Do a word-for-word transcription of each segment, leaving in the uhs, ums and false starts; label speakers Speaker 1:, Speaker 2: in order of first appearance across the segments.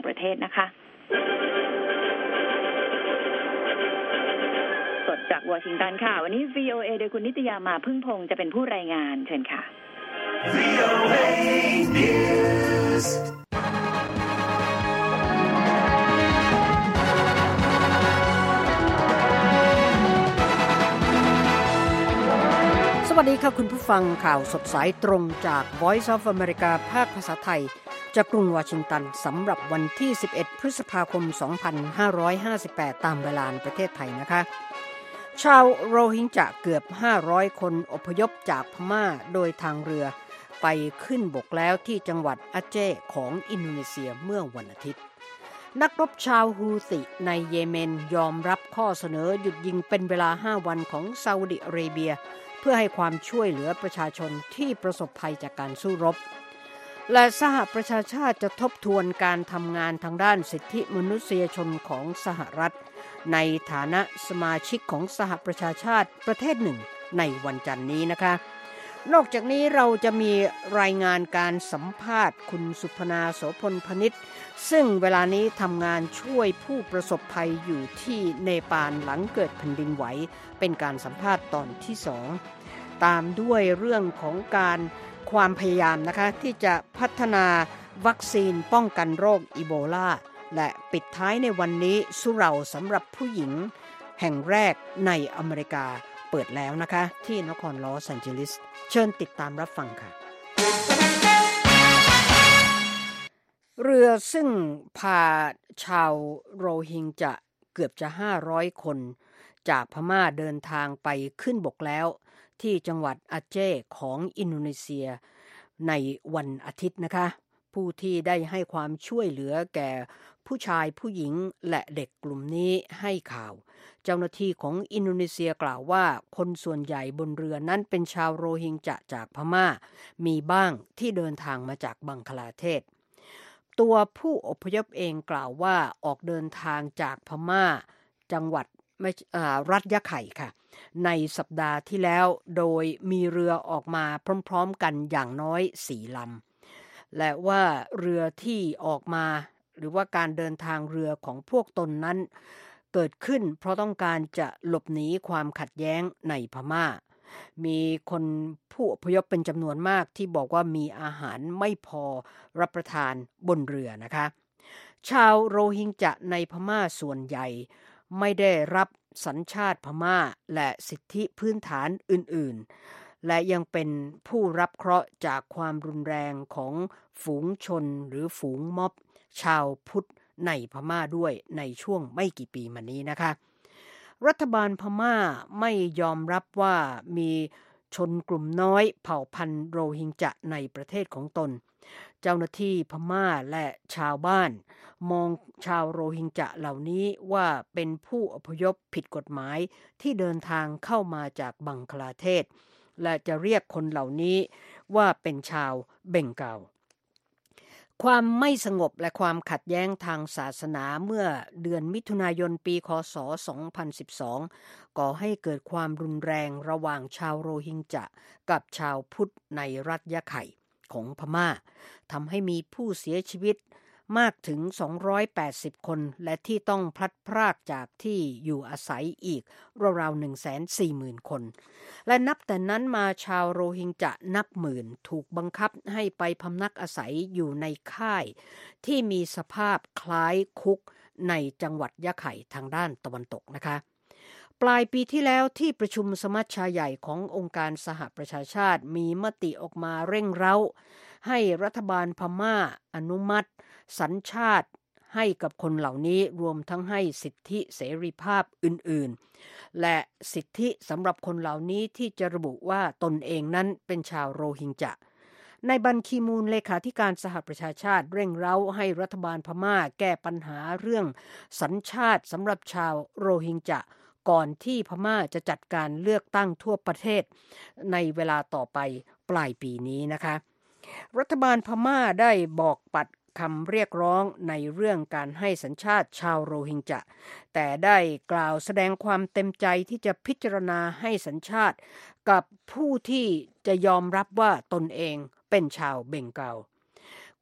Speaker 1: ประเทศนะคะสดจากวอชิงตันค่ะวันนี้ วี โอ เอ โดยคุณนิตยามาพึ่งพงษ์จะเป็นผู้รายงานเชิญค่ะ วี โอ เอ News
Speaker 2: สวัสดีค่ะคุณผู้ฟังข่าวสดสายตรงจาก Voice of America ภาคภาษาไทยจากกรุงวอชิงตันสำหรับวันที่สิบเอ็ดพฤษภาคมสองพันห้าร้อยห้าสิบแปดตามเวลาประเทศไทยนะคะชาวโรฮิงญาเกือบห้าร้อยคนอพยพจากพม่าโดยทางเรือไปขึ้นบกแล้วที่จังหวัดอาเจของอินโดนีเซียเมื่อวันอาทิตย์นักรบชาวฮูติในเยเมนยอมรับข้อเสนอหยุดยิงเป็นเวลาห้าวันของซาอุดิอาระเบียเพื่อให้ความช่วยเหลือประชาชนที่ประสบภัยจากการสู้รบและสหประชาชาติจะทบทวนการทำงานทางด้านสิทธิมนุษยชนของสหรัฐในฐานะสมาชิกของสหประชาชาติประเทศหนึ่งในวันจันทร์นี้นะคะนอกจากนี้เราจะมีรายงานการสัมภาษณ์คุณสุพนาโสพลพนิชซึ่งเวลานี้ทำงานช่วยผู้ประสบภัยอยู่ที่เนปาลหลังเกิดแผ่นดินไหวเป็นการสัมภาษณ์ตอนที่สองตามด้วยเรื่องของการความพยายามนะคะที่จะพัฒนาวัคซีนป้องกันโรคอีโบลาและปิดท้ายในวันนี้สุเหร่าสำหรับผู้หญิงแห่งแรกในอเมริกาเปิดแล้วนะคะที่นครลอสแอนเจลิสเชิญติดตามรับฟังค่ะเรือซึ่งพาชาวโรฮิงญาเกือบจะห้าร้อยคนจากพม่าเดินทางไปขึ้นบกแล้วที่จังหวัดอาเจของอินโดนีเซียในวันอาทิตย์นะคะผู้ที่ได้ให้ความช่วยเหลือแก่ผู้ชายผู้หญิงและเด็กกลุ่มนี้ให้ข่าวเจ้าหน้าที่ของอินโดนีเซียกล่าวว่าคนส่วนใหญ่บนเรือนั้นเป็นชาวโรฮิงญาจากพม่ามีบ้างที่เดินทางมาจากบังคลาเทศตัวผู้อพยพเองกล่าวว่าออกเดินทางจากพม่าจังหวัดรัฐยะไข่ค่ะในสัปดาห์ที่แล้วโดยมีเรือออกมาพร้อมๆกันอย่างน้อยสี่ลำและว่าเรือที่ออกมาหรือว่าการเดินทางเรือของพวกตนนั้นเกิดขึ้นเพราะต้องการจะหลบหนีความขัดแย้งในพม่ามีคนผู้อพยพเป็นจำนวนมากที่บอกว่ามีอาหารไม่พอรับประทานบนเรือนะคะชาวโรฮิงญาในพม่าส่วนใหญ่ไม่ได้รับสัญชาติพม่าและสิทธิพื้นฐานอื่นๆและยังเป็นผู้รับเคราะห์จากความรุนแรงของฝูงชนหรือฝูงม็อบชาวพุทธในพม่าด้วยในช่วงไม่กี่ปีมานี้นะคะรัฐบาลพม่าไม่ยอมรับว่ามีชนกลุ่มน้อยเผ่าพันธุ์โรฮิงญาในประเทศของตนเจ้าหน้าที่พม่าและชาวบ้านมองชาวโรฮิงญาเหล่านี้ว่าเป็นผู้อพยพผิดกฎหมายที่เดินทางเข้ามาจากบังคลาเทศและจะเรียกคนเหล่านี้ว่าเป็นชาวเบงกาลความไม่สงบและความขัดแย้งทางศาสนาเมื่อเดือนมิถุนายนปีคศสองพันสิบสองก่อให้เกิดความรุนแรงระหว่างชาวโรฮิงญากับชาวพุทธในรัฐยะไข่ของพม่าทำให้มีผู้เสียชีวิตมากถึงสองร้อยแปดสิบคนและที่ต้องพลัดพรากจากที่อยู่อาศัยอีกราวๆ หนึ่งแสนสี่หมื่น คนและนับแต่นั้นมาชาวโรฮิงญานับหมื่นถูกบังคับให้ไปพำนักอาศัยอยู่ในค่ายที่มีสภาพคล้ายคุกในจังหวัดยะไข่ทางด้านตะวันตกนะคะปลายปีที่แล้วที่ประชุมสมัชชาใหญ่ขององค์การสหประชาชาติมีมติออกมาเร่งเร้าให้รัฐบาลพม่าอนุมัติสัญชาติให้กับคนเหล่านี้รวมทั้งให้สิทธิเสรีภาพอื่นๆและสิทธิสำหรับคนเหล่านี้ที่จะระบุว่าตนเองนั้นเป็นชาวโรฮิงญาในบันคีมูนเลขาธิการสหประชาชาติเร่งเร้าให้รัฐบาลพม่าแก้ปัญหาเรื่องสัญชาติสำหรับชาวโรฮิงญาก่อนที่พม่าจะจัดการเลือกตั้งทั่วประเทศในเวลาต่อไปปลายปีนี้นะคะรัฐบาลพม่าได้บอกปัดคำเรียกร้องในเรื่องการให้สัญชาติชาวโรฮิงญาแต่ได้กล่าวแสดงความเต็มใจที่จะพิจารณาให้สัญชาติกับผู้ที่จะยอมรับว่าตนเองเป็นชาวเบงกาล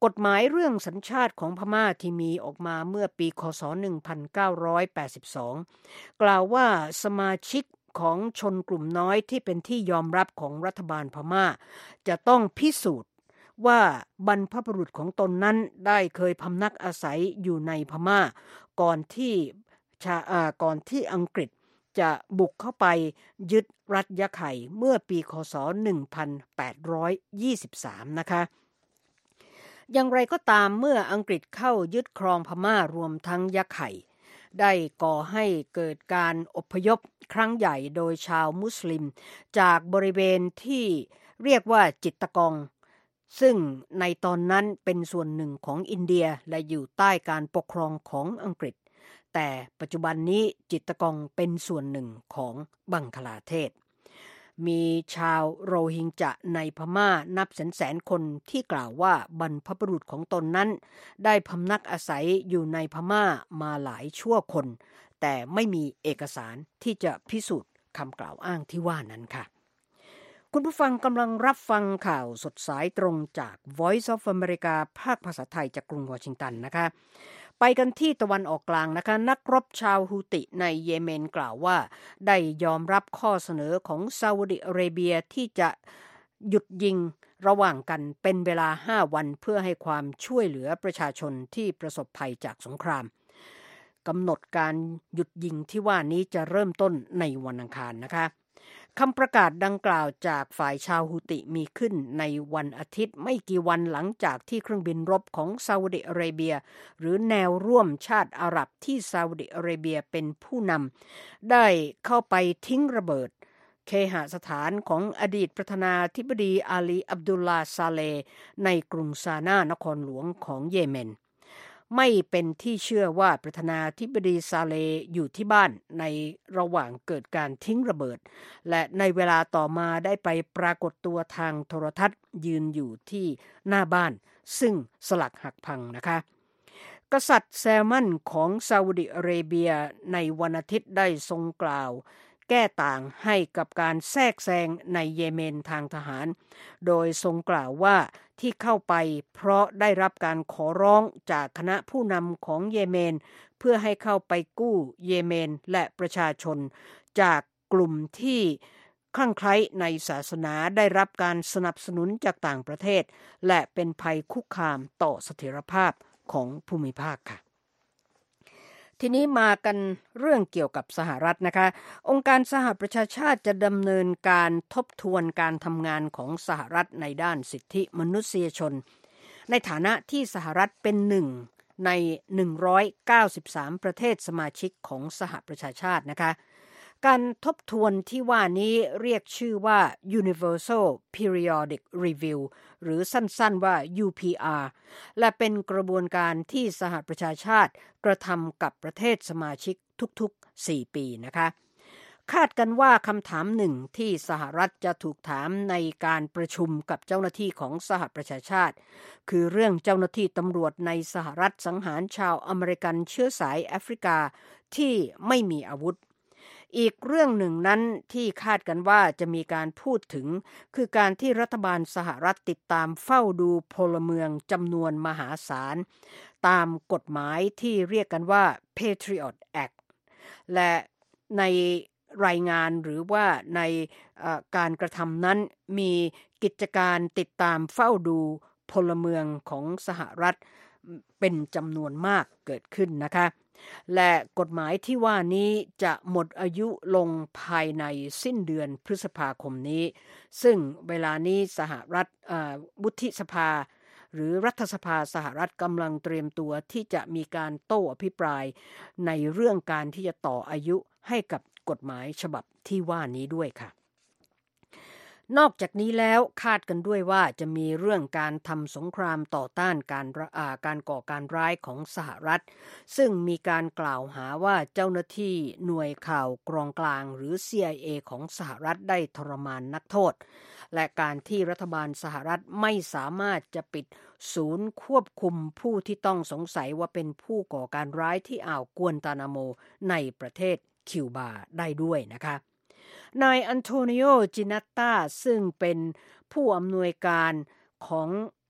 Speaker 2: กฎหมายเรื่องสัญชาติของพม่าที่มีออกมาเมื่อปีคศหนึ่งพันเก้าร้อยแปดสิบสองกล่าวว่าสมาชิกของชนกลุ่มน้อยที่เป็นที่ยอมรับของรัฐบาลพม่าจะต้องพิสูจน์ว่าบรรพบุรุษของตนนั้นได้เคยพำนักอาศัยอยู่ในพม่าก่อนที่ชาอ่าก่อนที่อังกฤษจะบุกเข้าไปยึดรัฐยะไข่เมื่อปีคศหนึ่งพันแปดร้อยยี่สิบสามนะคะอย่างไรก็ตามเมื่ออังกฤษเข้ายึดครองพม่ารวมทั้งยะไข่ได้ก่อให้เกิดการอพยพครั้งใหญ่โดยชาวมุสลิมจากบริเวณที่เรียกว่าจิตตกองซึ่งในตอนนั้นเป็นส่วนหนึ่งของอินเดียและอยู่ใต้การปกครองของอังกฤษแต่ปัจจุบันนี้จิตตกองเป็นส่วนหนึ่งของบังคลาเทศมีชาวโรฮิงญะในพม่านับแสนๆคนที่กล่าวว่าบรรพบุรุษของตนนั้นได้พำนักอาศัยอยู่ในพม่ามาหลายชั่วคนแต่ไม่มีเอกสารที่จะพิสูจน์คำกล่าวอ้างที่ว่านั้นค่ะคุณผู้ฟังกำลังรับฟังข่าวสดสายตรงจาก Voice of America ภาคภาษาไทยจากกรุงวอชิงตันนะคะไปกันที่ตะวันออกกลางนะคะนักรบชาวฮูติในเยเมนกล่าวว่าได้ยอมรับข้อเสนอของซาอุดิอาระเบียที่จะหยุดยิงระหว่างกันเป็นเวลาห้าวันเพื่อให้ความช่วยเหลือประชาชนที่ประสบภัยจากสงครามกำหนดการหยุดยิงที่ว่านี้จะเริ่มต้นในวันอังคารนะคะคำประกาศดังกล่าวจากฝ่ายชาวฮูติมีขึ้นในวันอาทิตย์ไม่กี่วันหลังจากที่เครื่องบินรบของซาอุดิอาระเบียหรือแนวร่วมชาติอาหรับที่ซาอุดิอาระเบียเป็นผู้นำได้เข้าไปทิ้งระเบิดเคหสถานของอดีตประธานาธิบดีอาลีอับดุลลาห์ซาเลห์ในกรุงซานานครหลวงของเยเมนไม่เป็นที่เชื่อว่าประธานาธิบดีซาเลห์อยู่ที่บ้านในระหว่างเกิดการทิ้งระเบิดและในเวลาต่อมาได้ไปปรากฏตัวทางโทรทัศน์ยืนอยู่ที่หน้าบ้านซึ่งสลักหักพังนะคะกษัตริย์แซลมันของซาอุดิอาระเบียในวันอาทิตย์ได้ทรงกล่าวแก้ต่างให้กับการแทรกแซงในเยเมนทางทหารโดยทรงกล่าวว่าที่เข้าไปเพราะได้รับการขอร้องจากคณะผู้นำของเยเมนเพื่อให้เข้าไปกู้เยเมนและประชาชนจากกลุ่มที่คลั่งไคล้ในศาสนาได้รับการสนับสนุนจากต่างประเทศและเป็นภัยคุกคามต่อเสถียรภาพของภูมิภาคค่ะทีนี้มากันเรื่องเกี่ยวกับสหรัฐนะคะองค์การสหประชาชาติจะดำเนินการทบทวนการทำงานของสหรัฐในด้านสิทธิมนุษยชนในฐานะที่สหรัฐเป็นหนึ่งในหนึ่งร้อยเก้าสิบสามประเทศสมาชิกของสหประชาชาตินะคะการทบทวนที่ว่านี้เรียกชื่อว่า Universal Periodic Review หรือสั้นๆว่า ยู พี อาร์ และเป็นกระบวนการที่สหประชาชาติกระทำกับประเทศสมาชิกทุกๆสี่ปีนะคะคาดกันว่าคำถามหนึ่งที่สหรัฐจะถูกถามในการประชุมกับเจ้าหน้าที่ของสหประชาชาติคือเรื่องเจ้าหน้าที่ตำรวจในสหรัฐสังหารชาวอเมริกันเชื้อสายแอฟริกาที่ไม่มีอาวุธอีกเรื่องหนึ่งนั้นที่คาดกันว่าจะมีการพูดถึงคือการที่รัฐบาลสหรัฐติดตามเฝ้าดูพลเมืองจำนวนมหาศาลตามกฎหมายที่เรียกกันว่า Patriot Act และในรายงานหรือว่าในการกระทำนั้นมีกิจการติดตามเฝ้าดูพลเมืองของสหรัฐเป็นจำนวนมากเกิดขึ้นนะคะและกฎหมายที่ว่านี้จะหมดอายุลงภายในสิ้นเดือนพฤษภาคมนี้ซึ่งเวลานี้สหรัฐวุฒิสภาหรือรัฐสภาสหรัฐกำลังเตรียมตัวที่จะมีการโต้อภิปรายในเรื่องการที่จะต่ออายุให้กับกฎหมายฉบับที่ว่านี้ด้วยค่ะนอกจากนี้แล้วคาดกันด้วยว่าจะมีเรื่องการทำสงครามต่อต้านการอ่าการก่อการร้ายของสหรัฐซึ่งมีการกล่าวหาว่าเจ้าหน้าที่หน่วยข่าวกรองกลางหรือ ซี ไอ เอ ของสหรัฐได้ทรมานนักโทษและการที่รัฐบาลสหรัฐไม่สามารถจะปิดศูนย์ควบคุมผู้ที่ต้องสงสัยว่าเป็นผู้ก่อการร้ายที่อ่าวกวนตานาโมในประเทศคิวบาได้ด้วยนะคะนายอันโทนิโอจินัตตาซึ่งเป็นผู้อำนวยการของ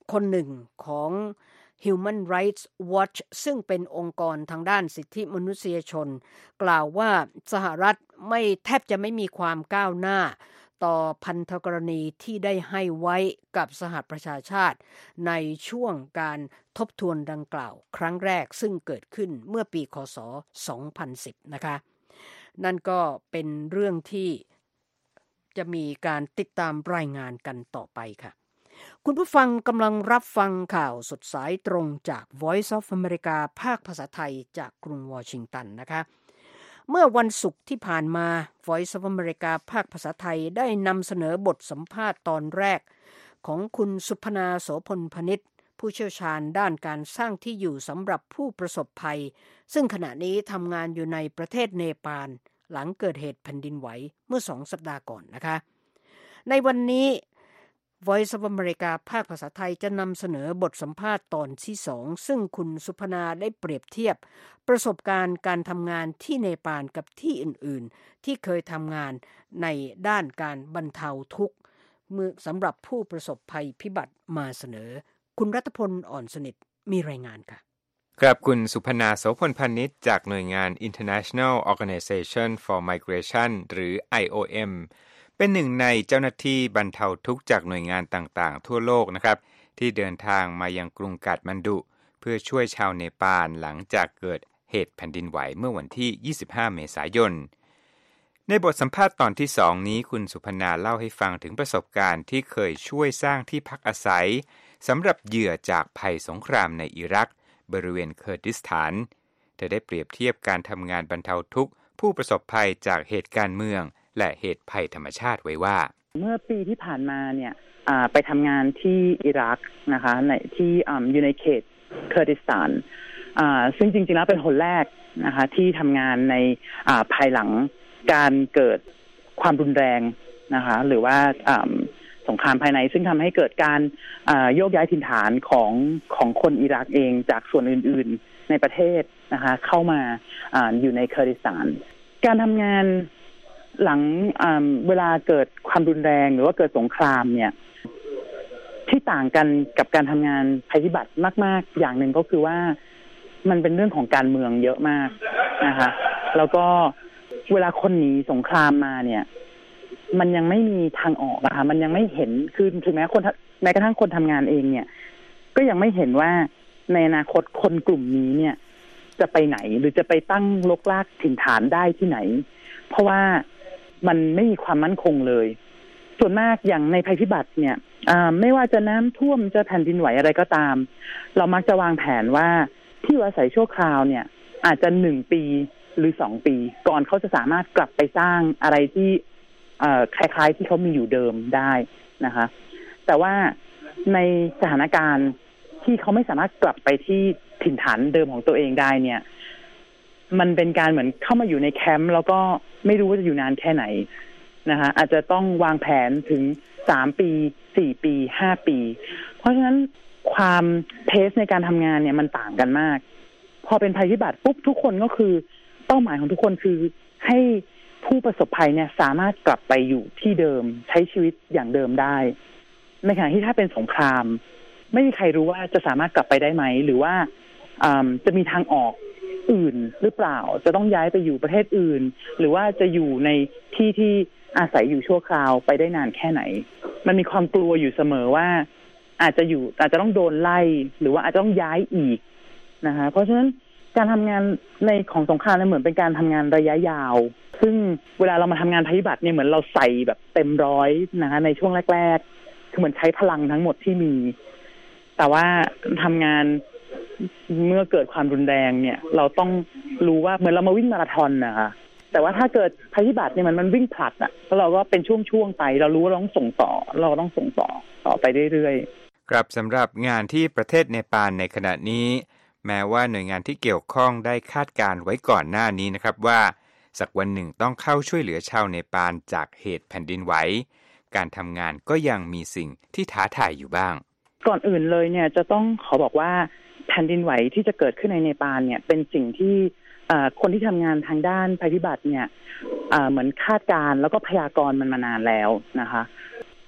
Speaker 2: คนหนึ่งของ Human Rights Watch ซึ่งเป็นองค์กรทางด้านสิทธิมนุษยชนกล่าวว่าสหรัฐไม่แทบจะไม่มีความก้าวหน้าต่อพันธกรณีที่ได้ให้ไว้กับสหประชาชาติในช่วงการทบทวนดังกล่าวครั้งแรกซึ่งเกิดขึ้นเมื่อปีคศสองพันสิบนะคะนั่นก็เป็นเรื่องที่จะมีการติดตามรายงานกันต่อไปค่ะคุณผู้ฟังกำลังรับฟังข่าวสดสายตรงจาก Voice of America ภาคภาษาไทยจากกรุงวอชิงตันนะคะเมื่อวันศุกร์ที่ผ่านมา Voice of America ภาคภาษาไทยได้นำเสนอบทสัมภาษณ์ตอนแรกของคุณสุพนาโสพลพนิชผู้เชี่ยวชาญด้านการสร้างที่อยู่สำหรับผู้ประสบภัยซึ่งขณะนี้ทำงานอยู่ในประเทศเนปาลหลังเกิดเหตุแผ่นดินไหวเมื่อสองสัปดาห์ก่อนนะคะในวันนี้ Voice of America ภาคภาษาไทยจะนำเสนอบทสัมภาษณ์ตอนที่สองซึ่งคุณสุพนาได้เปรียบเทียบประสบการณ์การทำงานที่เนปาลกับที่อื่นๆที่เคยทำงานในด้านการบรรเทาทุกข์เมื่อสำหรับผู้ประสบภัยพิบัติมาเสนอคุณรัตพลอ่อนสนิทมีรายงานค่ะ
Speaker 3: ครับคุณสุพนาโสพลพนิชจากหน่วยงาน International Organization for Migration หรือ ไอ โอ เอ็ม เป็นหนึ่งในเจ้าหน้าที่บรรเทาทุกข์จากหน่วยงานต่างๆทั่วโลกนะครับที่เดินทางมายังกรุงกาฐมันดุเพื่อช่วยชาวเนปาลหลังจากเกิดเหตุแผ่นดินไหวเมื่อวันที่ยี่สิบห้าเมษายนในบทสัมภาษณ์ตอนที่สองนี้คุณสุพนาเล่าให้ฟังถึงประสบการณ์ที่เคยช่วยสร้างที่พักอาศัยสำหรับเหยื่อจากภัยสงครามในอิรักบริเวณเคอร์ดิสถานเธอได้เปรียบเทียบการทำงานบรรเทาทุกข์ผู้ประสบภัยจากเหตุการณ์เมืองและเหตุภัยธรรมชาติไว้ว่า
Speaker 4: เมื่อปีที่ผ่านมาเนี่ยไปทำงานที่อิรักนะคะในที่อยู่ในเขตเคอร์ดิสถานซึ่งจริงๆแล้วเป็นคนแรกนะคะที่ทำงานในภายหลังการเกิดความรุนแรงนะคะหรือว่าสงครามภายในซึ่งทำให้เกิดการโยกย้ายถิ่นฐานของของคนอิรักเองจากส่วนอื่นๆในประเทศนะคะเข้ามา อ, อยู่ในเคอร์ดิสถานการทำงานหลังเวลาเกิดความรุนแรงหรือว่าเกิดสงครามเนี่ยที่ต่างกันกับการทำงานภัยพิบัติมากๆอย่างหนึ่งก็คือว่ามันเป็นเรื่องของการเมืองเยอะมากนะคะแล้วก็เวลาคนหนีสงครามมาเนี่ยมันยังไม่มีทางออกนะคะมันยังไม่เห็นคือถึงแม้คนแม้กระทั่งคนทำงานเองเนี่ยก็ยังไม่เห็นว่าในอนาคตคนกลุ่มนี้เนี่ยจะไปไหนหรือจะไปตั้งรกรากถิ่นฐานได้ที่ไหนเพราะว่ามันไม่มีความมั่นคงเลยส่วนมากอย่างในภัยพิบัติเนี่ยไม่ว่าจะน้ำท่วมจะแผ่นดินไหวอะไรก็ตามเรามักจะวางแผนว่าที่อาศัยชั่วคราวเนี่ยอาจจะหนึ่งปีหรือสองปีก่อนเขาจะสามารถกลับไปสร้างอะไรที่คล้ายๆที่เขามีอยู่เดิมได้นะคะแต่ว่าในสถานการณ์ที่เขาไม่สามารถกลับไปที่ถิ่นฐานเดิมของตัวเองได้เนี่ยมันเป็นการเหมือนเข้ามาอยู่ในแคมป์แล้วก็ไม่รู้ว่าจะอยู่นานแค่ไหนนะคะอาจจะต้องวางแผนถึงสามปีสี่ปีห้าปีเพราะฉะนั้นความเพสในการทำงานเนี่ยมันต่างกันมากพอเป็นภัยพิบัติปุ๊บทุกคนก็คือเป้าหมายของทุกคนคือให้ผู้ประสบภัยเนี่ยสามารถกลับไปอยู่ที่เดิมใช้ชีวิตอย่างเดิมได้ในขณะที่ถ้าเป็นสงครามไม่มีใครรู้ว่าจะสามารถกลับไปได้ไหมหรือว่าจะมีทางออกอื่นหรือเปล่าจะต้องย้ายไปอยู่ประเทศอื่นหรือว่าจะอยู่ในที่ที่อาศัยอยู่ชั่วคราวไปได้นานแค่ไหนมันมีความกลัวอยู่เสมอว่าอาจจะอยู่อาจจะต้องโดนไล่หรือว่าอาจจะต้องย้ายอีกนะคะเพราะฉะนั้นการทำงานในของสงครามเนี่ยเหมือนเป็นการทำงานระยะยาวซึ่งเวลาเรามาทำงานภัยพิบัติเนี่ยเหมือนเราใส่แบบเต็มร้อยนะคะในช่วงแรกๆคือเหมือนใช้พลังทั้งหมดที่มีแต่ว่าทำงานเมื่อเกิดความรุนแรงเนี่ยเราต้องรู้ว่าเหมือนเรามาวิ่งมาราธอนนะคะแต่ว่าถ้าเกิดภัยพิบัติเนี่ยมันมันวิ่งผลัดอ่ะแล้วเราก็เป็นช่วงๆไปเรารู้ว่าเราต้องส่งต่อเราต้องส่งต่อต่อไปเรื่อยๆ
Speaker 3: ครับสำหรับงานที่ประเทศเนปาลในขณะนี้แม้ว่าหน่วยงานที่เกี่ยวข้องได้คาดการไว้ก่อนหน้านี้นะครับว่าสักวันหนึ่งต้องเข้าช่วยเหลือชาวเนปาลจากเหตุแผ่นดินไหวการทำงานก็ยังมีสิ่งที่ท้าทายอยู่บ้าง
Speaker 4: ก่อนอื่นเลยเนี่ยจะต้องขอบอกว่าแผ่นดินไหวที่จะเกิดขึ้นในเนปาลเนี่ยเป็นสิ่งที่คนที่ทำงานทางด้านภัยพิบัติเนี่ยเหมือนคาดการแล้วก็พยากรณ์มันมานานแล้วนะคะ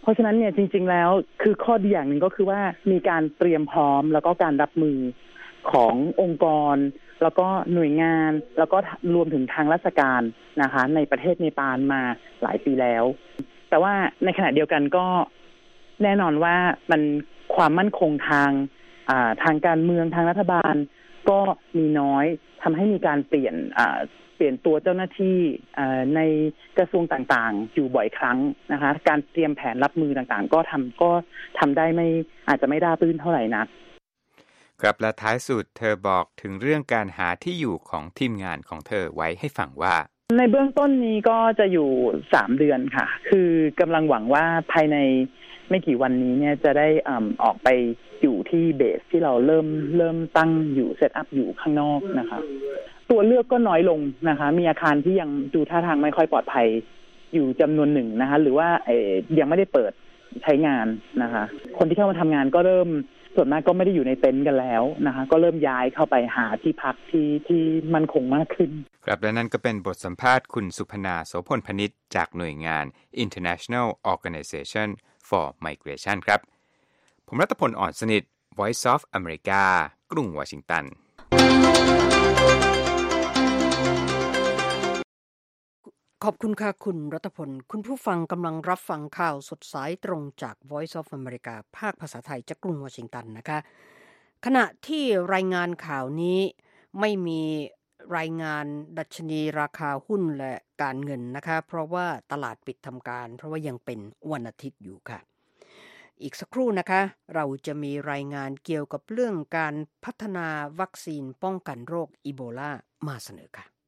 Speaker 4: เพราะฉะนั้นเนี่ยจริงๆแล้วคือข้อดีอย่างหนึ่งก็คือว่ามีการเตรียมพร้อมแล้วก็การรับมือขององค์กรแล้วก็หน่วยงานแล้วก็รวมถึงทางราชการนะคะในประเทศเนปาลมาหลายปีแล้วแต่ว่าในขณะเดียวกันก็แน่นอนว่ามันความมั่นคงทางอ่าทางการเมืองทางรัฐบาลก็มีน้อยทำให้มีการเปลี่ยนอ่าเปลี่ยนตัวเจ้าหน้าที่ในกระทรวงต่างๆอยู่บ่อยครั้งนะคะการเตรียมแผนรับมือต่างๆก็ทำก็ทำได้ไม่อาจจะไม่ราบรื่นเท่าไหร่นัก
Speaker 3: ครับและท้ายสุดเธอบอกถึงเรื่องการหาที่อยู่ของทีมงานของเธอไว้ให้ฟังว่า
Speaker 4: ในเบื้องต้นนี้ก็จะอยู่สามเดือนค่ะคือกำลังหวังว่าภายในไม่กี่วันนี้เนี่ยจะได้อ่าออกไปอยู่ที่เบสที่เราเริ่มเริ่มตั้งอยู่เซตอัพอยู่ข้างนอกนะคะตัวเลือกก็น้อยลงนะคะมีอาคารที่ยังดูท่าทางไม่ค่อยปลอดภัยอยู่จำนวนหนึ่งนะคะหรือว่าเอ่อยังไม่ได้เปิดใช้งานนะคะคนที่เข้ามาทำงานก็เริ่มส่วนมากก็ไม่ได้อยู่ในเต็นท์กันแล้วนะคะก็เริ่มย้ายเข้าไปหาที่พักที่ที่มั่นคงมากขึ้น
Speaker 3: ครับและนั่นก็เป็นบทสัมภาษณ์คุณสุพนาโสพลพนิชจากหน่วยงาน International Organization for Migration ครับผมรัตพล อ่อนสนิท Voice of America กรุงวอชิงตัน
Speaker 2: ขอบคุณค่ะคุณรัตพลคุณผู้ฟังกำลังรับฟังข่าวสดสายตรงจาก Voice of America ภาคภาษาไทยจากกรุงวอชิงตันนะคะขณะที่รายงานข่าวนี้ไม่มีรายงานดัชนีราคาหุ้นและการเงินนะคะเพราะว่าตลาดปิดทำการเพราะว่ายังเป็นวันอาทิตย์อยู่ค่ะอีกสักครู่นะคะเราจะมีรายงานเกี่ยวกับเรื่องการพัฒนาวัคซีนป้องกันโรคอีโบลามาเสนอค่ะ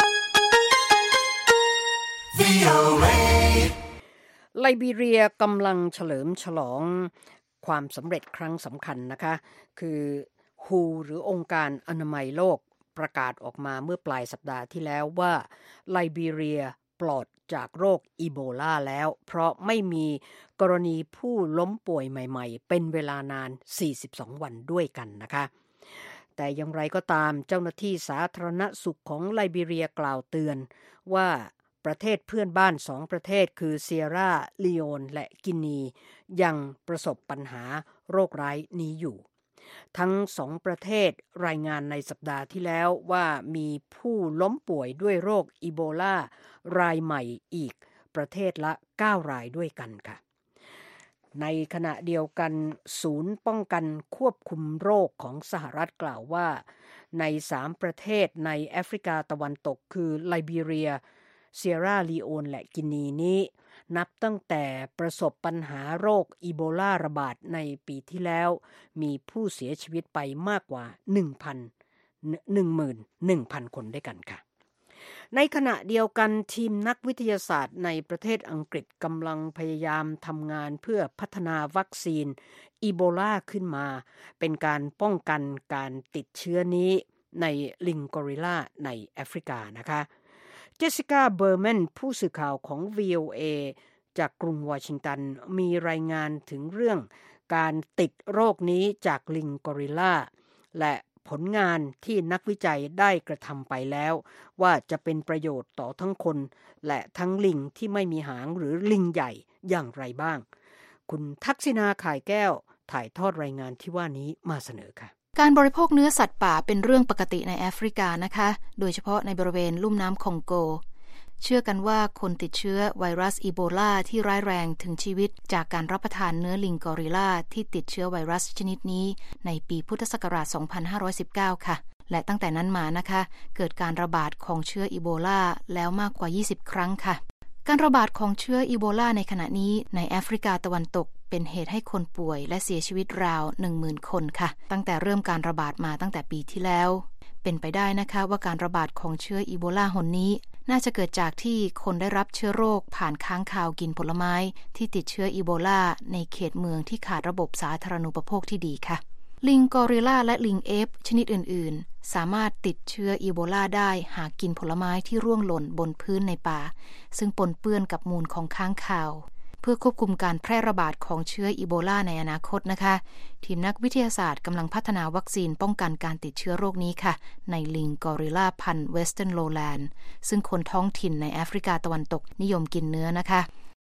Speaker 2: ไลบีเรียกำลังเฉลิมฉลองความสำเร็จครั้งสำคัญนะคะคือ ดับเบิลยู เอช โอ หรือองค์การอนามัยโลกประกาศออกมาเมื่อปลายสัปดาห์ที่แล้วว่าไลบีเรียปลอดจากโรคอีโบลาแล้วเพราะไม่มีกรณีผู้ล้มป่วยใหม่ๆเป็นเวลานานสี่สิบสองวันด้วยกันนะคะแต่อย่างไรก็ตามเจ้าหน้าที่สาธารณสุขของไลบีเรียกล่าวเตือนว่าประเทศเพื่อนบ้านสองประเทศคือเซียร่าลีโอนและกินียังประสบปัญหาโรคร้ายนี้อยู่ทั้งสองประเทศรายงานในสัปดาห์ที่แล้วว่ามีผู้ล้มป่วยด้วยโรคอีโบลารายใหม่อีกประเทศละเก้ารายด้วยกันค่ะในขณะเดียวกันศูนย์ป้องกันควบคุมโรคของสหรัฐกล่าวว่าในสามประเทศในแอฟริกาตะวันตกคือไลบีเรียเซียร่าลีโอนและกินีนี้นับตั้งแต่ประสบปัญหาโรคอีโบลาระบาดในปีที่แล้วมีผู้เสียชีวิตไปมากกว่า หนึ่งหมื่นหนึ่งพัน คนด้วยกันค่ะในขณะเดียวกันทีมนักวิทยาศาสตร์ในประเทศอังกฤษกำลังพยายามทำงานเพื่อพัฒนาวัคซีนอีโบลาขึ้นมาเป็นการป้องกันการติดเชื้อนี้ในลิงกอริลลาในแอฟริกานะคะเจสสิก้าเบอร์แมนผู้สื่อข่าวของ วี โอ เอ จากกรุงวอชิงตันมีรายงานถึงเรื่องการติดโรคนี้จากลิงกอริลลาและผลงานที่นักวิจัยได้กระทำไปแล้วว่าจะเป็นประโยชน์ต่อทั้งคนและทั้งลิงที่ไม่มีหางหรือลิงใหญ่อย่างไรบ้างคุณทักษิณาข่ายแก้วถ่ายทอดรายงานที่ว่านี้มาเสนอค่ะ
Speaker 5: การบริโภคเนื้อสัตว์ป่าเป็นเรื่องปกติในแอฟริกานะคะโดยเฉพาะในบริเวณลุ่มน้ำคองโกเชื่อกันว่าคนติดเชื้อไวรัสอีโบลาที่ร้ายแรงถึงชีวิตจากการรับประทานเนื้อลิงกอริลลาที่ติดเชื้อไวรัสชนิดนี้ในปีพุทธศักราช สองพันห้าร้อยสิบเก้า ค่ะและตั้งแต่นั้นมานะคะเกิดการระบาดของเชื้ออีโบลาแล้วมากกว่ายี่สิบครั้งค่ะการระบาดของเชื้ออีโบลาในขณะนี้ในแอฟริกาตะวันตกเป็นเหตุให้คนป่วยและเสียชีวิตราว หนึ่งหมื่น คนค่ะตั้งแต่เริ่มการระบาดมาตั้งแต่ปีที่แล้วเป็นไปได้นะคะว่าการระบาดของเชื้ออีโบลาหนนี้น่าจะเกิดจากที่คนได้รับเชื้อโรคผ่านค้างคาวกินผลไม้ที่ติดเชื้ออีโบลาในเขตเมืองที่ขาดระบบสาธารณูปโภคที่ดีค่ะลิงกอริลลาและลิงเอฟชนิดอื่นๆสามารถติดเชื้ออีโบลาได้หากกินผลไม้ที่ร่วงหล่นบนพื้นในป่าซึ่งปนเปื้อนกับมูลของค้างคาวเพื่อควบคุมการแพร่ระบาดของเชื้ออีโบลาในอนาคตนะคะทีมนักวิทยาศาสตร์กำลังพัฒนาวัคซีนป้องกันการติดเชื้อโรคนี้ค่ะในลิงกอริลลาพันธุ์เวสเทิร์นโลแลนด์ซึ่งคนท้องถิ่นในแอฟริกาตะวันตกนิยมกินเนื้อนะคะ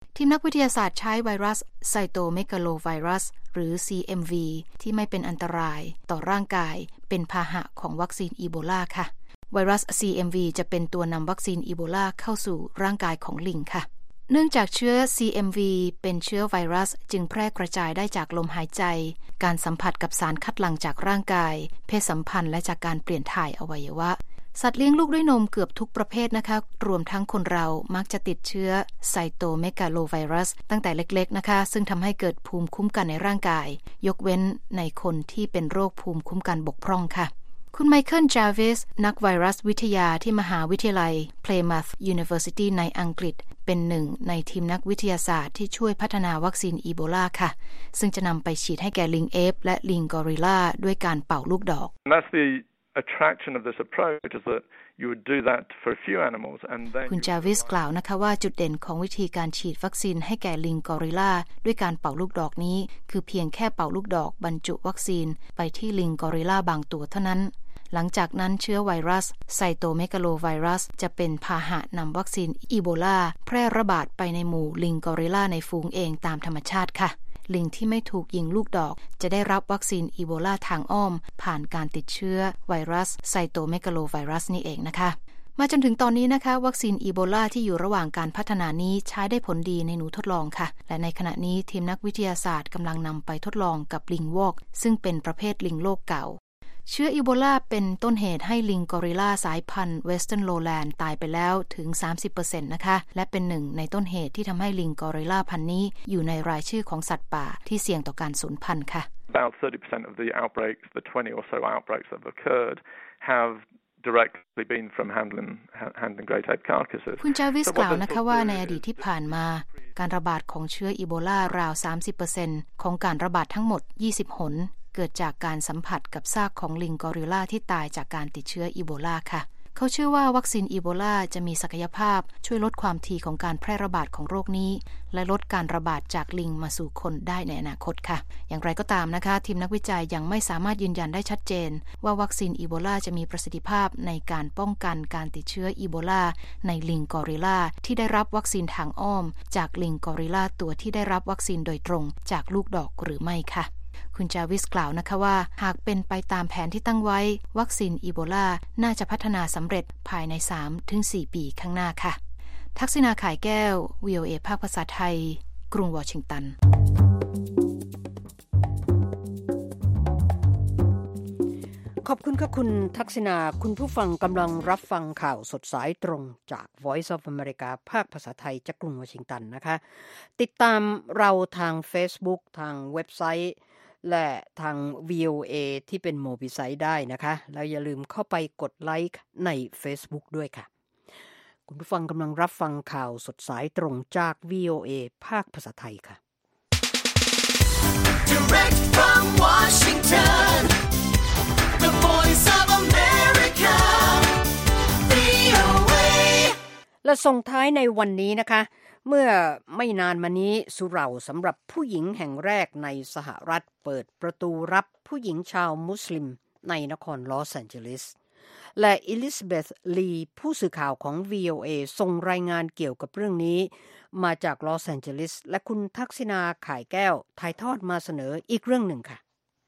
Speaker 5: ทีมนักวิทยาศาสตร์ใช้ไวรัสไซโตเมกาโลไวรัสหรือ ซี เอ็ม วี ที่ไม่เป็นอันตรายต่อร่างกายเป็นพาหะของวัคซีนอีโบลาค่ะไวรัส ซี เอ็ม วี จะเป็นตัวนำวัคซีนอีโบลาเข้าสู่ร่างกายของลิงค่ะเนื่องจากเชื้อ ซี เอ็ม วี เป็นเชื้อไวรัสจึงแพร่กระจายได้จากลมหายใจการสัมผัสกับสารคัดหลั่งจากร่างกายเพศสัมพันธ์และจากการเปลี่ยนถ่ายอวัยวะสัตว์เลี้ยงลูกด้วยนมเกือบทุกประเภทนะคะรวมทั้งคนเรามักจะติดเชื้อไซโตเมกาโลไวรัสตั้งแต่เล็กๆนะคะซึ่งทำให้เกิดภูมิคุ้มกันในร่างกายยกเว้นในคนที่เป็นโรคภูมิคุ้มกันบกพร่องค่ะคุณไมเคิล จาวิสนักไวรัสวิทยาที่มหาวิทยาลัย Plymouth University ในอังกฤษเป็นหนึ่งในทีมนักวิทยาศาสตร์ที่ช่วยพัฒนาวัคซีนอีโบลาค่ะซึ่งจะนำไปฉีดให้แก่ลิงเอฟและลิงกอริลลาด้วยการเป่าลูกดอก
Speaker 6: That's the attraction of this approach is that you would do that for a few animals and then
Speaker 5: คุณจาวิสกล่าวนะคะว่าจุดเด่นของวิธีการฉีดวัคซีนให้แก่ลิงกอริลลาด้วยการเป่าลูกดอกนี้คือเพียงแค่เป่าลูกดอกบรรจุวัคซีนไปที่ลิงกอริลลาบางตัวเท่านั้นหลังจากนั้นเชื้อไวรัสไซโตเมกาโลไวรัสจะเป็นพาหะนำวัคซีนอีโบลาแพร่ระบาดไปในหมู่ลิงกอริลลาในฝูงเองตามธรรมชาติค่ะลิงที่ไม่ถูกยิงลูกดอกจะได้รับวัคซีนอีโบลาทางอ้อมผ่านการติดเชื้อไวรัสไซโตเมกาโลไวรัสนี่เองนะคะมาจนถึงตอนนี้นะคะวัคซีนอีโบลาที่อยู่ระหว่างการพัฒนานี้ใช้ได้ผลดีในหนูทดลองค่ะและในขณะนี้ทีมนักวิทยาศาสตร์กำลังนำไปทดลองกับลิงวอกซึ่งเป็นประเภทลิงโลกเก่าเชื้ออีโบลาเป็นต้นเหตุให้ลิงกอริลลาสายพันธุ์เวสเทิร์นโลแลนด์ตายไปแล้วถึง สามสิบเปอร์เซ็นต์ นะคะและเป็นหนึ่งในต้นเหตุที่ทำให้ลิงกอริลลาพันธุ์นี้อยู่ในรายชื่อของสัตว์ป่าที่เสี่ยงต่อการสูญพันธุ์ค่ะ
Speaker 6: About thirty percent of the outbreaks, the twenty or so outbreaks that have occurred have directly been from handling handling great ape carcasses
Speaker 5: คุณจาวิสกล่าวนะคะว่าในอดีตที่ผ่านมาการระบาดของเชื้ออีโบลาราว สามสิบเปอร์เซ็นต์ ของการระบาดทั้งหมดยี่สิบหนเกิดจากการสัมผัสกับซากของลิงกอริลลาที่ตายจากการติดเชื้ออีโบลาค่ะเขาเชื่อว่าวัคซีนอีโบลาจะมีศักยภาพช่วยลดความถี่ของการแพร่ระบาดของโรคนี้และลดการระบาดจากลิงมาสู่คนได้ในอนาคตค่ะอย่างไรก็ตามนะคะทีมนักวิจัยยังไม่สามารถยืนยันได้ชัดเจนว่าวัคซีนอีโบลาจะมีประสิทธิภาพในการป้องกันการติดเชื้ออีโบลาในลิงกอริลลาที่ได้รับวัคซีนทางอ้อมจากลิงกอริลลาตัวที่ได้รับวัคซีนโดยตรงจากลูกดอกหรือไม่ค่ะคุณจาวิสกล่าวนะคะว่าหากเป็นไปตามแผนที่ตั้งไว้วัคซีนอีโบลาน่าจะพัฒนาสำเร็จภายใน สามถึงสี่ ปีข้างหน้าค่ะทักษิณาข่ายแก้ว วี โอ เอ ภาคภาษาไทยกรุงวอชิงตัน
Speaker 2: ขอบคุณค่ะคุณทักษิณาคุณผู้ฟังกำลังรับฟังข่าวสดสายตรงจาก Voice of America ภาคภาษาไทยจากกรุงวอชิงตันนะคะติดตามเราทาง Facebook ทางเว็บไซต์และทาง วี โอ เอ ที่เป็นโมบิไซต์ได้นะคะแล้วอย่าลืมเข้าไปกดไลค์ใน Facebook ด้วยค่ะคุณผู้ฟังกำลังรับฟังข่าวสดสายตรงจาก วี โอ เอ ภาคภาษาไทยค่ะ
Speaker 7: Direct from Washington The Voice of America วี โอ เอ
Speaker 2: และส่งท้ายในวันนี้นะคะเมื่อไม่นานมานี้สุเหร่าสำหรับผู้หญิงแห่งแรกในสหรัฐเปิดประตูรับผู้หญิงชาวมุสลิมในนครลอสแอนเจลิสและอิลิซาเบธลีผู้สื่อข่าวของ วี โอ เอ ส่งรายงานเกี่ยวกับเรื่องนี้มาจากลอสแอนเจลิสและคุณทักษิณาข่ายแก้วถ่ายทอดมาเสนออีกเรื่องหนึ่งค่ะ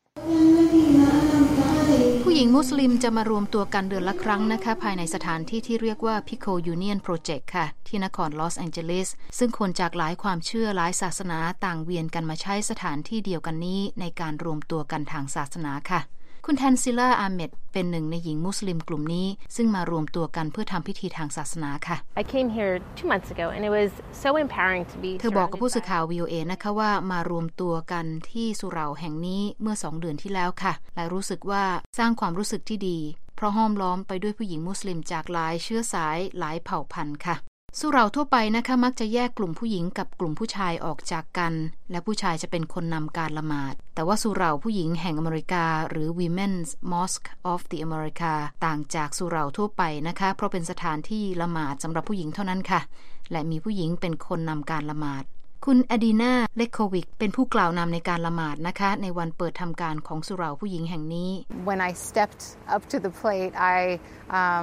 Speaker 5: ผู้หญิงมุสลิมจะมารวมตัวกันเดือนละครั้งนะคะภายในสถานที่ที่เรียกว่า Pico Union Project ค่ะที่นครลอสแอนเจลิสซึ่งคนจากหลายความเชื่อหลายศาสนาต่างเวียนกันมาใช้สถานที่เดียวกันนี้ในการรวมตัวกันทางศาสนาค่ะคุณแทนซิล่าอาเมดเป็นหนึ่งในหญิงมุสลิมกลุ่มนี้ซึ่งมารวมตัวกันเพื่อทำพิธีทางศาสนาค่ะ
Speaker 8: I came here two months ago and it was so empowering to be
Speaker 5: เธอบอกกับผู้สื่อข่าว วี โอ เอ นะคะว่ามารวมตัวกันที่สุเหร่าแห่งนี้เมื่อสองเดือนที่แล้วค่ะและรู้สึกว่าสร้างความรู้สึกที่ดีเพราะห้อมล้อมไปด้วยผู้หญิงมุสลิมจากหลายเชื้อสายหลายเผ่าพันธุ์ค่ะสุเหร่าทั่วไปนะคะมักจะแยกกลุ่มผู้หญิงกับกลุ่มผู้ชายออกจากกันและผู้ชายจะเป็นคนนำการละหมาดแต่ว่าสุเหร่าผู้หญิงแห่งอเมริกาหรือ Women's Mosque of the America ต่างจากสุเหร่าทั่วไปนะคะเพราะเป็นสถานที่ละหมาดสำหรับผู้หญิงเท่านั้นค่ะและมีผู้หญิงเป็นคนนำการละหมาดคุณอดีนาเลโควิกเป็นผู้กล่าวนำในการละหมาดนะคะในวันเปิดทำการของสุเหร่าผู้หญิงแห่งนี้
Speaker 9: When I stepped up to the plate I um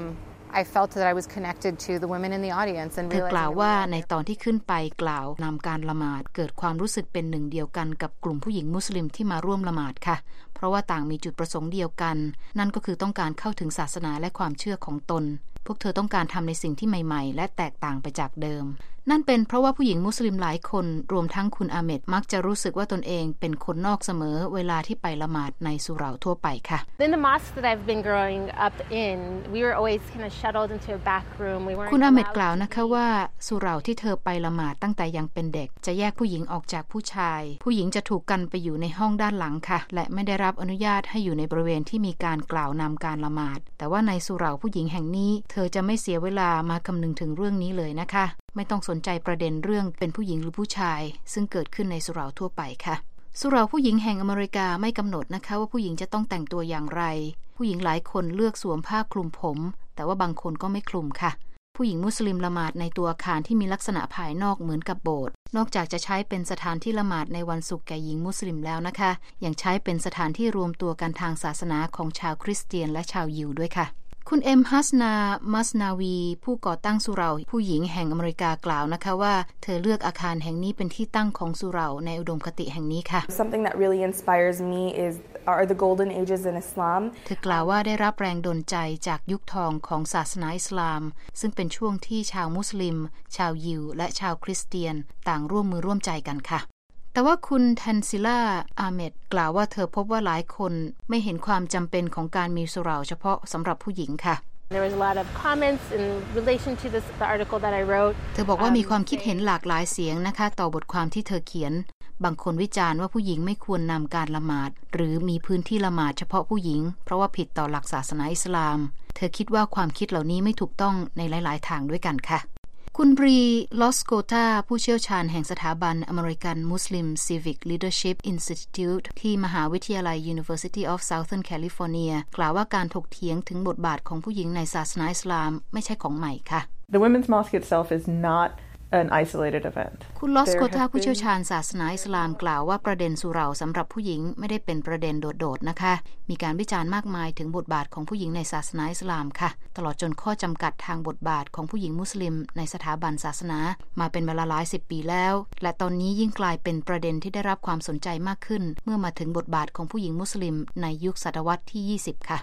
Speaker 9: I felt that I was connected to the women in the audience and
Speaker 5: เธอกล่าวว่าในตอนที่ขึ้นไปกล่าวนำการละหมาดเกิดความรู้สึกเป็นหนึ่งเดียวกันกับกลุ่มผู้หญิงมุสลิมที่มาร่วมละหมาดค่ะเพราะว่าต่างมีจุดประสงค์เดียวกันนั่นก็คือต้องการเข้าถึงศาสนาและความเชื่อของตนพวกเธอต้องการทำในสิ่งที่ใหม่ๆและแตกต่างไปจากเดิมนั่นเป็นเพราะว่าผู้หญิงมุสลิมหลายคนรวมทั้งคุณอาเมดมักจะรู้สึกว่าตนเองเป็นคนนอกเสมอเวลาที่ไปละหมาดในสุเหร่าทั่วไปค่ะ
Speaker 8: In the mosque that I've been growing up in, we were always kind of shuttled into a back room. We weren't
Speaker 5: คุณอาเมดกล่าวนะคะว่าสุเหร่าที่เธอไปละหมาดตั้งแต่ยังเป็นเด็กจะแยกผู้หญิงออกจากผู้ชายผู้หญิงจะถูกกันไปอยู่ในห้องด้านหลังค่ะและไม่ได้รับอนุญาตให้อยู่ในบริเวณที่มีการกล่าวนำการละหมาดแต่ว่าในสุเหร่าผู้หญิงแห่งนี้เธอจะไม่เสียเวลามาคำนึงถึงเรื่องนี้เลยนะคะไม่ต้องสนใจประเด็นเรื่องเป็นผู้หญิงหรือผู้ชายซึ่งเกิดขึ้นในสุเหร่าทั่วไปค่ะสุเหร่าผู้หญิงแห่งอเมริกาไม่กำหนดนะคะว่าผู้หญิงจะต้องแต่งตัวอย่างไรผู้หญิงหลายคนเลือกสวมผ้าคลุมผมแต่ว่าบางคนก็ไม่คลุมค่ะผู้หญิงมุสลิมละหมาดในตัวอาคารที่มีลักษณะภายนอกเหมือนกับโบสถ์นอกจากจะใช้เป็นสถานที่ละหมาดในวันศุกร์แก่หญิงมุสลิมแล้วนะคะยังใช้เป็นสถานที่รวมตัวกันทางศาสนาของชาวคริสเตียนและชาวยิวด้วยค่ะคุณเอ็มฮัสนามัสนาวีผู้ก่อตั้งสุเหร่าผู้หญิงแห่งอเมริกากล่าวนะคะว่าเธอเลือกอาคารแห่งนี้เป็นที่ตั้งของสุเหร่าในอุดมคติแห่งนี้ค่ะ
Speaker 10: Something that really inspires me is are the golden ages in Islam
Speaker 5: เธอกล่าวว่าได้รับแรงดลใจจากยุคทองของศาสนาอิสลามซึ่งเป็นช่วงที่ชาวมุสลิมชาวยิวและชาวคริสเตียนต่างร่วมมือร่วมใจกันค่ะแต่ว่าคุณแทนซิล่าอาเมดกล่าวว่าเธอพบว่าหลายคนไม่เห็นความจำเป็นของการมีสุเหร่าเฉพาะสำหรับผู้หญิงค่ะ
Speaker 8: There was a lot of comments in relation to this the article that I wrote
Speaker 5: เธอบอกว่ามีความคิดเห็นหลากหลายเสียงนะคะต่อบทความที่เธอเขียนบางคนวิจารณ์ว่าผู้หญิงไม่ควรนำการละหมาดหรือมีพื้นที่ละหมาดเฉพาะผู้หญิงเพราะว่าผิดต่อหลักศาสนาอิสลามเธอคิดว่าความคิดเหล่านี้ไม่ถูกต้องในหลายๆทางด้วยกันค่ะคุณบรีลอสโกตาผู้เชี่ยวชาญแห่งสถาบัน American Muslim Civic Leadership Institute ที่มหาวิทยาลัย University of Southern California กล่าวว่าการถกเถียงถึงบทบาทของผู้หญิงในศาสนาอิสลามไม่ใช่ของใหม่ค่ะ
Speaker 11: The women's mosque itself is not an isolated event
Speaker 5: คุณลอสโกตาผู้เชี่ยวชาญศาสนาอิสลามกล่าวว่าประเด็นสุเหร่าสำหรับผู้หญิงไม่ได้เป็นประเด็นโดดๆนะคะมีการวิจารณ์มากมายถึงบทบาทของผู้หญิงในศาสนาอิสลามค่ะตลอดจนข้อจำกัดทางบทบาทของผู้หญิงมุสลิมในสถาบันศาสนามาเป็นเวลาหลายสิบปีแล้วและตอนนี้ยิ่งกลายเป็นประเด็นที่ได้รับความสนใจมากขึ้นเมื่อมาถึงบทบาทของผู้หญิงมุสลิมในยุคศตวรรษที่ยี่สิบค่ะ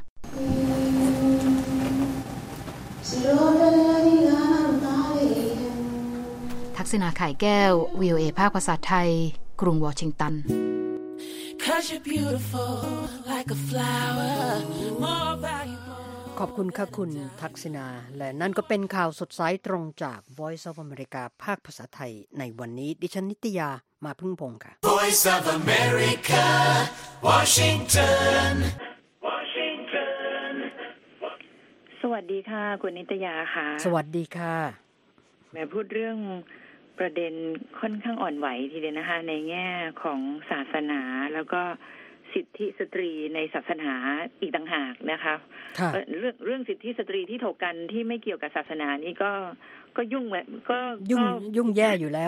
Speaker 5: ทักษิณาไข่แก้ว วี โอ เอ ภาคภาษาไทยกรุงวอชิงตันขอบคุณค่ะคุณทักษิณาและนั่นก็เป็นข่าวสดสายตรงจาก Voice of America ภาคภาษาไทยในวันนี้ดิฉันนิตยามาพึ่งพงษ์ค่ะ
Speaker 7: Voice of America Washington
Speaker 1: Washington สวัสดีค่ะคุณนิตยาค่ะ
Speaker 2: สวัสดีค่ะ
Speaker 1: แม่พูดเรื่องประเด็นค่อนข้างอ่อนไหวทีเดียวนะคะในแง่ของศาสนาแล้วก็สิทธิสตรีในศาสนาอีกต่างหากนะคะเรื่องเรื่องสิทธิสตรีที่ถกกันที่ไม่เกี่ยวกับศาสนานี่ก็ก็ยุ่งแบบก็
Speaker 2: ยุ่งยุ่งแย่อยู่แล้ว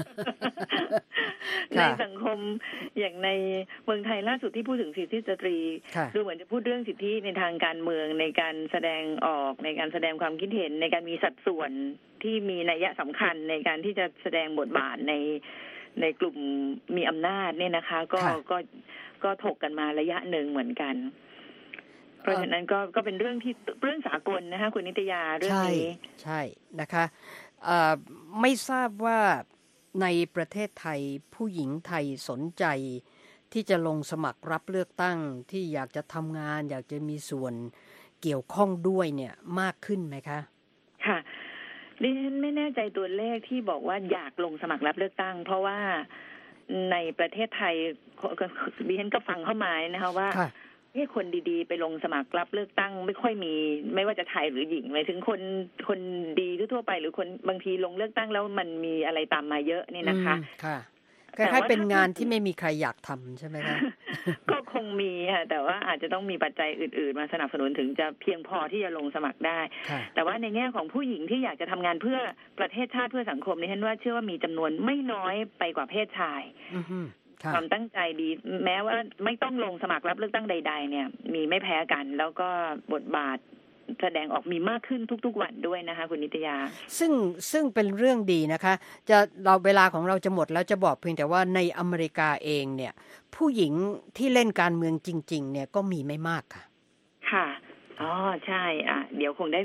Speaker 1: ในสังคมอย่างในเมืองไทยล่าสุดที่พูดถึงสิทธิสตรีดูเหมือนจะพูดเรื่องสิทธิในทางการเมืองในการแสดงออกในการแสดงความคิดเห็นในการมีสัดส่วนที่มีนัยสำคัญในการที่จะแสดงบทบาทในในกลุ่มมีอำนาจเนี่ยนะคะก็ก็ก็ถกกันมาระยะหนึ่งเหมือนกันเพราะฉะนั้นก็ก็เป็นเรื่องที่เรื่องสากลนะคะคุณนิตยาเรื่องนี้
Speaker 2: ใช่นะคะไม่ทราบว่าในประเทศไทยผู้หญิงไทยสนใจที่จะลงสมัครรับเลือกตั้งที่อยากจะทำงานอยากจะมีส่วนเกี่ยวข้องด้วยเนี่ยมากขึ้นไหมคะ
Speaker 1: ค่ะดิฉันไม่แน่ใจตัวเลขที่บอกว่าอยากลงสมัครรับเลือกตั้งเพราะว่าในประเทศไทยดิฉันก็ฟังเข้ามานะคะว่าให้คนดีๆไปลงสมัครรับเลือกตั้งไม่ค่อยมีไม่ว่าจะชายหรือหญิงหมายถึงคนคนดีทั่วไปหรือคนบางทีลงเลือกตั้งแล้วมันมีอะไรตามมาเยอะนี่นะคะ
Speaker 2: ค่ะคล้ายๆเป็นงานที่ไม่มีใครอยากทำใช่ไหมคะ
Speaker 1: ก็คงมีค่ะแต่ว่าอาจจะต้องมีปัจจัยอื่นๆมาสนับสนุนถึงจะเพียงพอที่จะลงสมัครได้แต่ว่าในแง่ของผู้หญิงที่อยากจะทำงานเพื่อประเทศชาติเพื่อสังคมนี่ฉันว่าเชื่อว่ามีจำนวนไม่น้อยไปกว่าเพศชายความตั้งใจดีแม้ว่าไม่ต้องลงสมัครรับเลือกตั้งใดๆเนี่ยมีไม่แพ้กันแล้วก็บทบาทแสดงออกมีมากขึ้นทุกๆวันด้วยนะคะคุณนิตยา
Speaker 2: ซึ่งซึ่งเป็นเรื่องดีนะคะจะเราเวลาของเราจะหมดแล้วจะบอกเพียงแต่ว่าในอเมริกาเองเนี่ยผู้หญิงที่เล่นการเมืองจริงๆเนี่ยก็มีไม่มากค่ะ
Speaker 1: ค่ะอ๋อใช่อ่ะเดี๋ยวคงได้